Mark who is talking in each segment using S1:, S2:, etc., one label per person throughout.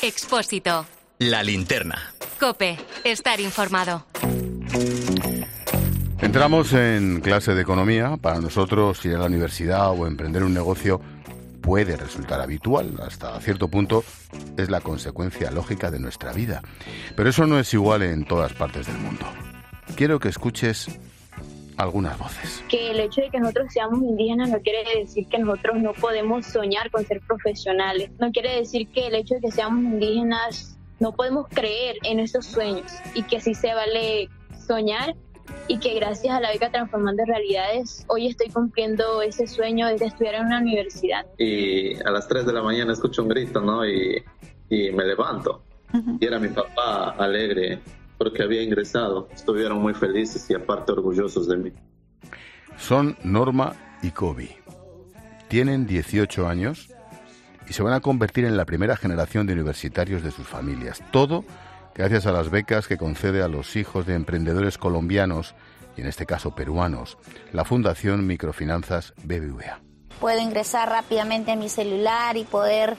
S1: Expósito.
S2: La linterna.
S1: COPE. Estar informado.
S3: Entramos en clase de economía. Para nosotros ir a la universidad o emprender un negocio puede resultar habitual. Hasta cierto punto es la consecuencia lógica de nuestra vida. Pero eso no es igual en todas partes del mundo. Quiero que escuches algunas voces.
S4: Que el hecho de que nosotros seamos indígenas no quiere decir que nosotros no podemos soñar con ser profesionales. No quiere decir que el hecho de que seamos indígenas no podemos creer en esos sueños y que sí se vale soñar, y que gracias a la beca Transformando Realidades hoy estoy cumpliendo ese sueño de estudiar en una universidad.
S5: Y a las 3 de la mañana escucho un grito, ¿no? Y me levanto. Y era mi papá alegre porque había ingresado. Estuvieron muy felices y aparte orgullosos de mí.
S3: Son Norma y Kobi. Tienen 18 años y se van a convertir en la primera generación de universitarios de sus familias. Todo gracias a las becas que concede a los hijos de emprendedores colombianos, y en este caso peruanos, la Fundación Microfinanzas BBVA.
S6: Puedo ingresar rápidamente a mi celular y poder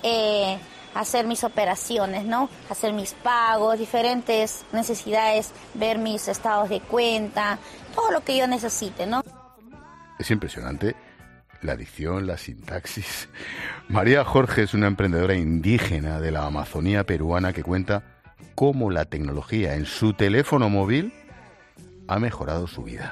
S6: hacer mis operaciones, ¿no? Hacer mis pagos, diferentes necesidades, ver mis estados de cuenta, todo lo que yo necesite, ¿no?
S3: Es impresionante la dicción, la sintaxis. María Jorge es una emprendedora indígena de la Amazonía peruana que cuenta cómo la tecnología en su teléfono móvil ha mejorado su vida.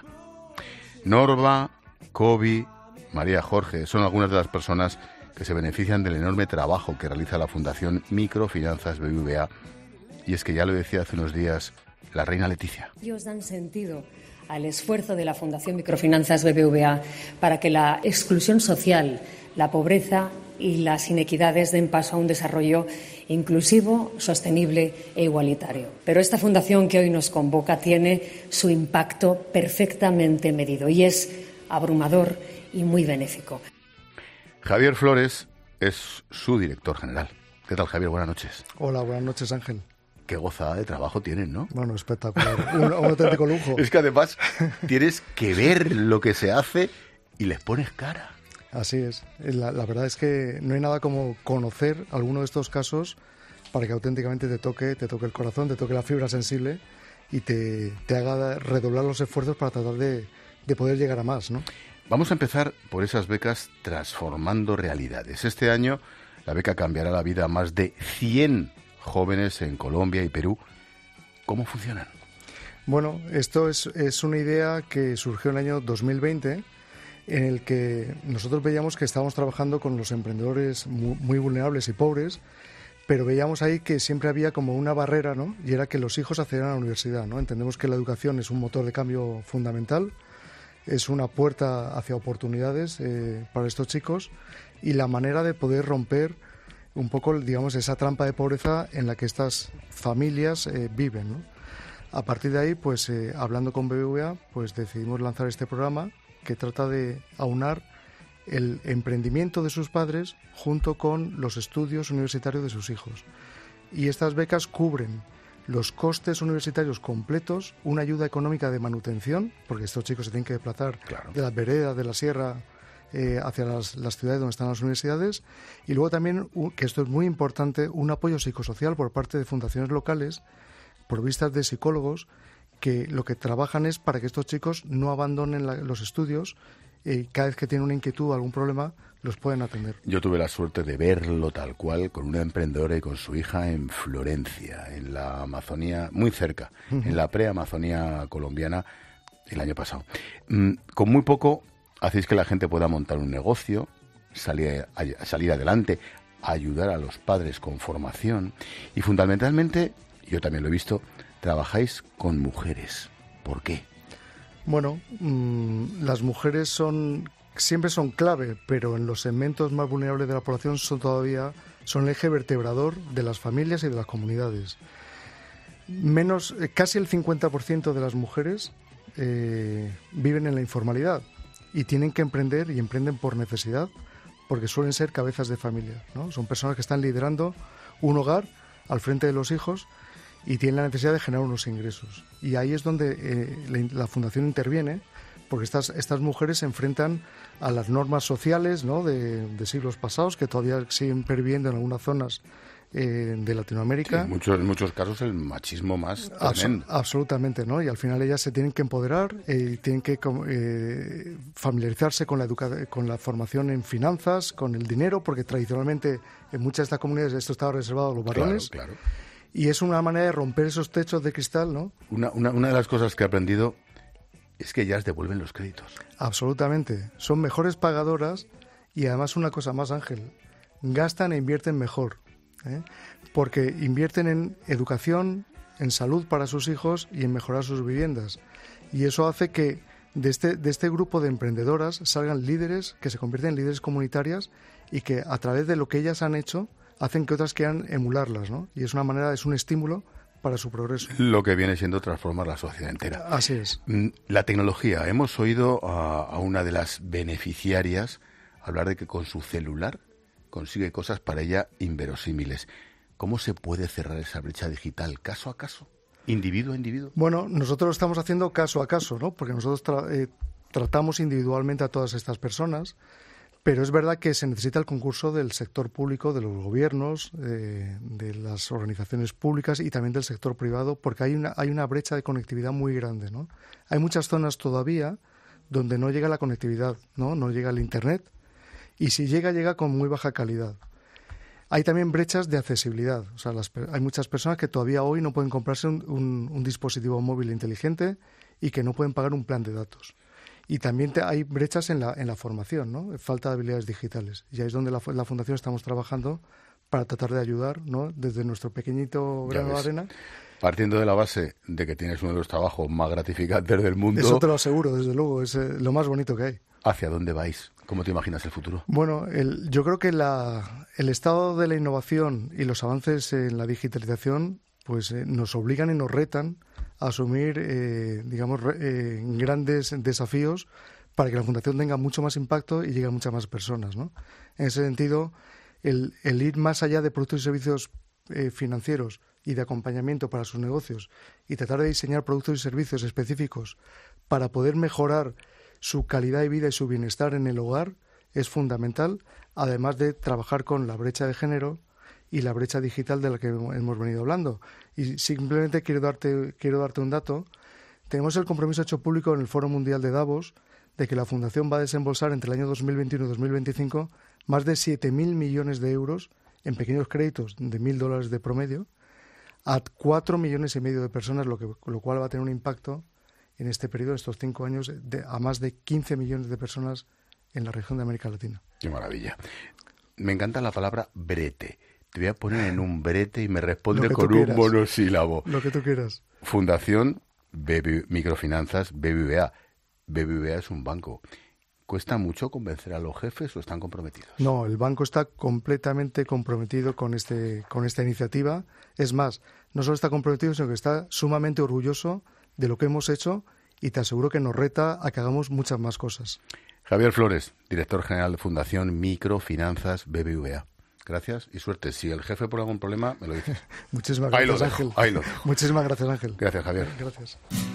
S3: Norma, Kobi, María Jorge son algunas de las personas que se benefician del enorme trabajo que realiza la Fundación Microfinanzas BBVA. Y es que ya lo decía hace unos días la reina Leticia.
S7: Ellos dan sentido al esfuerzo de la Fundación Microfinanzas BBVA para que la exclusión social, la pobreza y las inequidades den paso a un desarrollo inclusivo, sostenible e igualitario. Pero esta fundación que hoy nos convoca tiene su impacto perfectamente medido y es abrumador y muy benéfico.
S3: Javier Flores es su director general. ¿Qué tal, Javier? Buenas noches.
S8: Hola, buenas noches, Ángel.
S3: Qué gozada de trabajo tienen, ¿no?
S8: Bueno, espectacular. Un auténtico lujo.
S3: Es que además tienes que ver lo que se hace y les pones cara.
S8: Así es. La verdad es que no hay nada como conocer alguno de estos casos para que auténticamente te toque el corazón, te toque la fibra sensible y te haga redoblar los esfuerzos para tratar de poder llegar a más, ¿no?
S3: Vamos a empezar por esas becas Transformando Realidades. Este año la beca cambiará la vida a más de 100 jóvenes en Colombia y Perú. ¿Cómo funcionan?
S8: Bueno, esto es una idea que surgió en el año 2020, en el que nosotros veíamos que estábamos trabajando con los emprendedores muy vulnerables y pobres, pero veíamos ahí que siempre había como una barrera, ¿no? Y era que los hijos accedieran a la universidad, ¿no? Entendemos que la educación es un motor de cambio fundamental, es una puerta hacia oportunidades para estos chicos, y la manera de poder romper un poco, digamos, esa trampa de pobreza en la que estas familias viven, ¿no? A partir de ahí, pues hablando con BBVA, pues decidimos lanzar este programa que trata de aunar el emprendimiento de sus padres junto con los estudios universitarios de sus hijos. Y estas becas cubren los costes universitarios completos, una ayuda económica de manutención, porque estos chicos se tienen que desplazar de las veredas, de la sierra, hacia las ciudades donde están las universidades, y luego también, que esto es muy importante, un apoyo psicosocial por parte de fundaciones locales, provistas de psicólogos, que lo que trabajan es para que estos chicos no abandonen los estudios, cada vez que tienen una inquietud o algún problema, los pueden atender.
S3: Yo tuve la suerte de verlo tal cual con una emprendedora y con su hija en Florencia, en la Amazonía, muy cerca, en la pre-Amazonía colombiana, el año pasado. Con muy poco hacéis que la gente pueda montar un negocio, salir adelante, ayudar a los padres con formación y fundamentalmente, yo también lo he visto, trabajáis con mujeres. ¿Por qué?
S8: Bueno, las mujeres siempre son clave, pero en los segmentos más vulnerables de la población son el eje vertebrador de las familias y de las comunidades. Casi el 50% de las mujeres viven en la informalidad y tienen que emprender, y emprenden por necesidad, porque suelen ser cabezas de familia, ¿no? Son personas que están liderando un hogar al frente de los hijos y tienen la necesidad de generar unos ingresos. Y ahí es donde la Fundación interviene, porque estas mujeres se enfrentan a las normas sociales, ¿no?, de siglos pasados, que todavía siguen perviviendo en algunas zonas de Latinoamérica.
S3: Sí, en muchos casos el machismo más tremendo.
S8: Absolutamente, ¿no? Y al final ellas se tienen que empoderar, tienen que familiarizarse con la formación en finanzas, con el dinero, porque tradicionalmente en muchas de estas comunidades esto estaba reservado a los varones.
S3: Claro.
S8: Y es una manera de romper esos techos de cristal, ¿no?
S3: Una de las cosas que he aprendido es que ellas devuelven los créditos.
S8: Absolutamente. Son mejores pagadoras y además una cosa más, Ángel, gastan e invierten mejor, porque invierten en educación, en salud para sus hijos y en mejorar sus viviendas. Y eso hace que de este grupo de emprendedoras salgan líderes que se convierten en líderes comunitarias y que a través de lo que ellas han hecho hacen que otras quieran emularlas, ¿no? Y es un estímulo para su progreso.
S3: Lo que viene siendo transformar la sociedad entera.
S8: Así es.
S3: La tecnología. Hemos oído a una de las beneficiarias hablar de que con su celular consigue cosas para ella inverosímiles. ¿Cómo se puede cerrar esa brecha digital caso a caso? ¿Individuo a individuo?
S8: Bueno, nosotros lo estamos haciendo caso a caso, ¿no? Porque nosotros tratamos individualmente a todas estas personas, pero es verdad que se necesita el concurso del sector público, de los gobiernos, de las organizaciones públicas y también del sector privado, porque hay una brecha de conectividad muy grande, ¿no? Hay muchas zonas todavía donde no llega la conectividad, no llega el Internet, y si llega con muy baja calidad. Hay también brechas de accesibilidad. O sea, hay muchas personas que todavía hoy no pueden comprarse un dispositivo móvil inteligente y que no pueden pagar un plan de datos. Y también hay brechas en la formación, ¿no? Falta de habilidades digitales. Y ahí es donde la Fundación estamos trabajando para tratar de ayudar, ¿no? Desde nuestro pequeñito grano de arena.
S3: Partiendo de la base de que tienes uno de los trabajos más gratificantes del mundo.
S8: Eso te lo aseguro, desde luego. Es lo más bonito que hay.
S3: ¿Hacia dónde vais? ¿Cómo te imaginas el futuro?
S8: Bueno, yo creo que el estado de la innovación y los avances en la digitalización pues nos obligan y nos retan a asumir grandes desafíos para que la Fundación tenga mucho más impacto y llegue a muchas más personas, ¿no? En ese sentido, el ir más allá de productos y servicios financieros y de acompañamiento para sus negocios y tratar de diseñar productos y servicios específicos para poder mejorar su calidad de vida y su bienestar en el hogar es fundamental, además de trabajar con la brecha de género y la brecha digital de la que hemos venido hablando. Y simplemente quiero darte un dato. Tenemos el compromiso hecho público en el Foro Mundial de Davos de que la Fundación va a desembolsar entre el año 2021 y 2025 más de 7.000 millones de euros en pequeños créditos de $1.000 de promedio a 4,5 millones de personas, lo cual va a tener un impacto en este periodo, estos 5 años, a más de 15 millones de personas en la región de América Latina.
S3: ¡Qué maravilla! Me encanta la palabra brete. Te voy a poner en un brete y me responde con un monosílabo.
S8: Lo que tú quieras.
S3: Fundación Microfinanzas BBVA. BBVA es un banco. ¿Cuesta mucho convencer a los jefes o están comprometidos?
S8: No, el banco está completamente comprometido con esta iniciativa. Es más, no solo está comprometido, sino que está sumamente orgulloso de lo que hemos hecho y te aseguro que nos reta a que hagamos muchas más cosas.
S3: Javier Flores, director general de Fundación Microfinanzas BBVA. Gracias y suerte. Si el jefe pone algún problema, me lo dices.
S8: Muchísimas gracias,
S3: Ángel. Ahí lo dejo.
S8: Muchísimas gracias, Ángel.
S3: Gracias, Javier.
S8: Gracias.